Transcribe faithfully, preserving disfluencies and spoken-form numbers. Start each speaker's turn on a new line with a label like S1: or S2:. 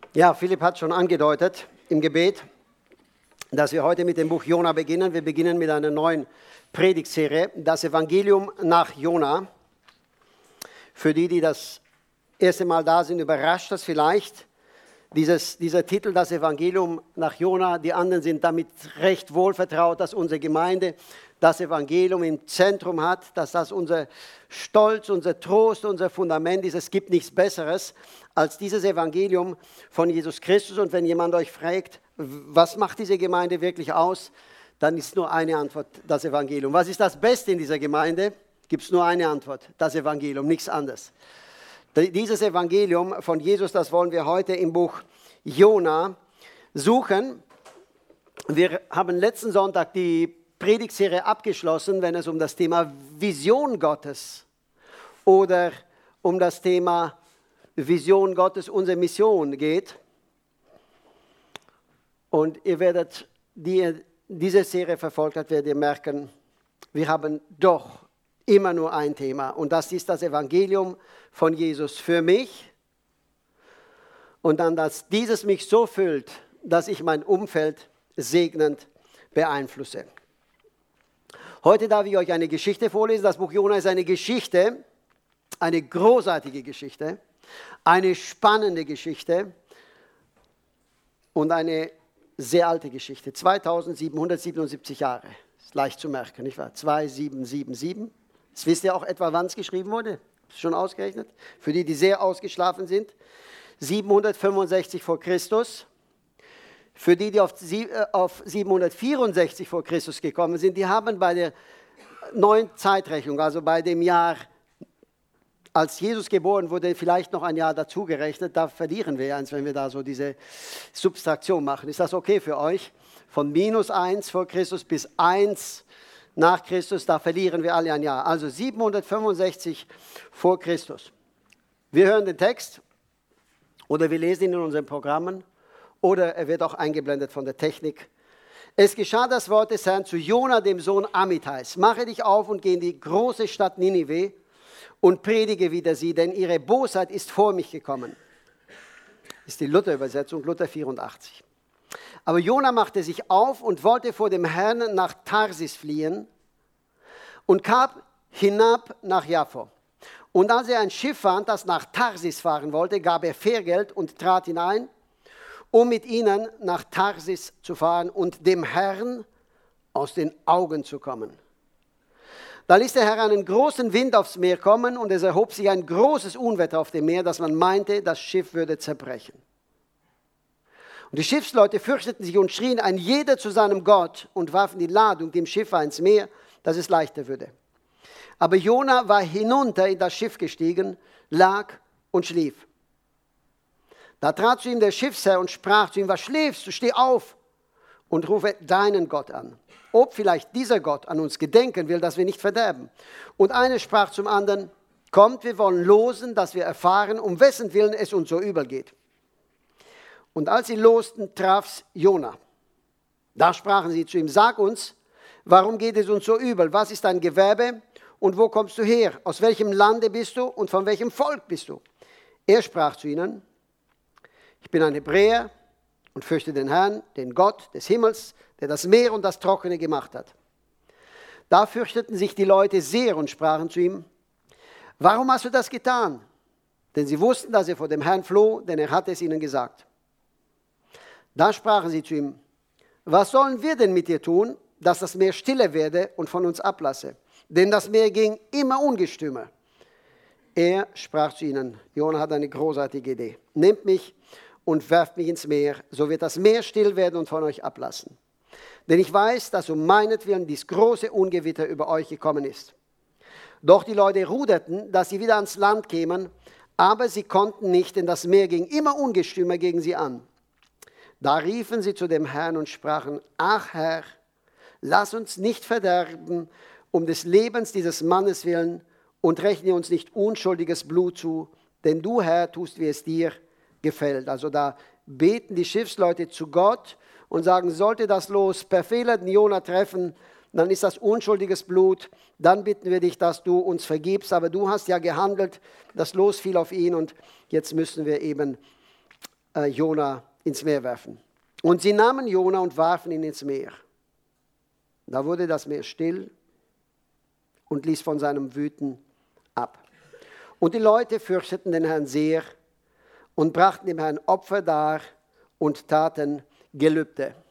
S1: Ja, Philipp hat schon angedeutet im Gebet, dass wir heute mit dem Buch Jona beginnen. Wir beginnen mit einer neuen Predigtserie, das Evangelium nach Jona. Für die, die das erste Mal da sind, überrascht das vielleicht. Dieses, dieser Titel, das Evangelium nach Jona, die anderen sind damit recht wohl vertraut, dass unsere Gemeinde das Evangelium im Zentrum hat, dass das unser Stolz, unser Trost, unser Fundament ist. Es gibt nichts Besseres als dieses Evangelium von Jesus Christus. Und wenn jemand euch fragt, was macht diese Gemeinde wirklich aus, dann ist nur eine Antwort, das Evangelium. Was ist das Beste in dieser Gemeinde? Gibt es nur eine Antwort, das Evangelium, nichts anderes. Dieses Evangelium von Jesus, das wollen wir heute im Buch Jona suchen. Wir haben letzten Sonntag die Predigtserie abgeschlossen, wenn es um das Thema Vision Gottes oder um das Thema Vision Gottes, unsere Mission geht. Und ihr werdet, die ihr diese Serie verfolgt habt, werdet ihr merken, wir haben doch immer nur ein Thema. Und das ist das Evangelium von Jesus für mich. Und dann, dass dieses mich so füllt, dass ich mein Umfeld segnend beeinflusse. Heute darf ich euch eine Geschichte vorlesen. Das Buch Jona ist eine Geschichte, eine großartige Geschichte, eine spannende Geschichte und eine sehr alte Geschichte. zweitausendsiebenhundertsiebenundsiebzig Jahre. Ist leicht zu merken, nicht wahr? zweitausendsiebenhundertsiebenundsiebzig. Das wisst ihr auch etwa, wann es geschrieben wurde? Ist schon ausgerechnet? Für die, die sehr ausgeschlafen sind. siebenhundertfünfundsechzig vor Christus. Für die, die auf siebenhundertvierundsechzig vor Christus gekommen sind, die haben bei der neuen Zeitrechnung, also bei dem Jahr, als Jesus geboren wurde, vielleicht noch ein Jahr dazugerechnet. Da verlieren wir eins, wenn wir da so diese Subtraktion machen. Ist das okay für euch? Von minus eins vor Christus bis eins nach Christus, da verlieren wir alle ein Jahr. Also siebenhundertfünfundsechzig vor Christus. Wir hören den Text oder wir lesen ihn in unseren Programmen. Oder er wird auch eingeblendet von der Technik. Es geschah das Wort des Herrn zu Jona, dem Sohn Amittais. Mache dich auf und geh in die große Stadt Ninive und predige wider sie, denn ihre Bosheit ist vor mich gekommen. Das ist die Luther-Übersetzung, Luther vierundachtzig. Aber Jona machte sich auf und wollte vor dem Herrn nach Tarsis fliehen und kam hinab nach Jaffo. Und als er ein Schiff fand, das nach Tarsis fahren wollte, gab er Fährgeld und trat hinein, um mit ihnen nach Tarsis zu fahren und dem Herrn aus den Augen zu kommen. Da ließ der Herr einen großen Wind aufs Meer kommen und es erhob sich ein großes Unwetter auf dem Meer, dass man meinte, das Schiff würde zerbrechen. Und die Schiffsleute fürchteten sich und schrien ein jeder zu seinem Gott und warfen die Ladung dem Schiff ins Meer, dass es leichter würde. Aber Jona war hinunter in das Schiff gestiegen, lag und schlief. Da trat zu ihm der Schiffsherr und sprach zu ihm, was schläfst du, steh auf und rufe deinen Gott an. Ob vielleicht dieser Gott an uns gedenken will, dass wir nicht verderben. Und einer sprach zum anderen, kommt, wir wollen losen, dass wir erfahren, um wessen Willen es uns so übel geht. Und als sie losten, traf's Jona. Da sprachen sie zu ihm, sag uns, warum geht es uns so übel? Was ist dein Gewerbe und wo kommst du her? Aus welchem Lande bist du und von welchem Volk bist du? Er sprach zu ihnen, ich bin ein Hebräer und fürchte den Herrn, den Gott des Himmels, der das Meer und das Trockene gemacht hat. Da fürchteten sich die Leute sehr und sprachen zu ihm, warum hast du das getan? Denn sie wussten, dass er vor dem Herrn floh, denn er hatte es ihnen gesagt. Da sprachen sie zu ihm, was sollen wir denn mit dir tun, dass das Meer stille werde und von uns ablasse? Denn das Meer ging immer ungestümer. Er sprach zu ihnen, Jona hat eine großartige Idee, nehmt mich und werft mich ins Meer, so wird das Meer still werden und von euch ablassen. Denn ich weiß, dass um meinetwillen dies große Ungewitter über euch gekommen ist. Doch die Leute ruderten, dass sie wieder ans Land kämen, aber sie konnten nicht, denn das Meer ging immer ungestümer gegen sie an. Da riefen sie zu dem Herrn und sprachen, ach Herr, lass uns nicht verderben um des Lebens dieses Mannes willen und rechne uns nicht unschuldiges Blut zu, denn du, Herr, tust, wie es dir gefällt. Also da beten die Schiffsleute zu Gott und sagen, sollte das Los per Fehler den Jona treffen, dann ist das unschuldiges Blut, dann bitten wir dich, dass du uns vergibst, aber du hast ja gehandelt, das Los fiel auf ihn und jetzt müssen wir eben äh, Jona ins Meer werfen. Und sie nahmen Jona und warfen ihn ins Meer. Da wurde das Meer still und ließ von seinem Wüten ab. Und die Leute fürchteten den Herrn sehr und brachten dem Herrn Opfer dar und taten Gelübde.